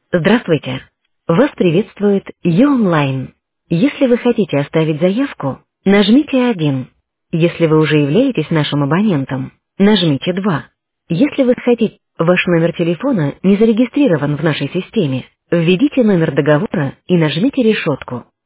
Здравствуйте! Вас приветствует Ю-Онлайн. Если вы хотите оставить заявку, нажмите 1. Если вы уже являетесь нашим абонентом, нажмите 2. Если вы хотите, ваш номер телефона не зарегистрирован в нашей системе, введите номер договора и нажмите решетку.